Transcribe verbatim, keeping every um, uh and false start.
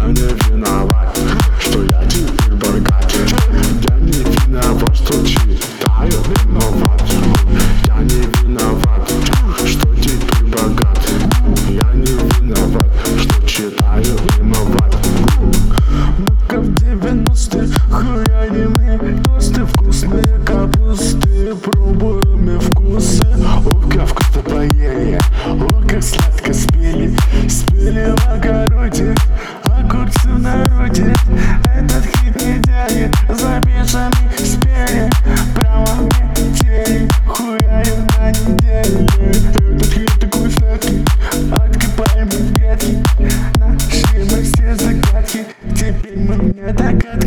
Я не виноват, что я теперь богат. Я не виноват, что читаю виноват. Я не виноват, что теперь богат. Я не виноват, что читаю виноват. Ну-ка в девяностых хуяли мы тосты, вкусные капусты, пробуем и вкусы. Ох, как вкусно поели, ох, как сладко спели. Спели в огороде, огурцы в народе. Этот хит не тянет, за бешами спели. Прямо в метели, хуяю на неделе. Этот хит такой сладкий, откопаем мы ветки. Нашли мы все загадки, теперь мы не догадки.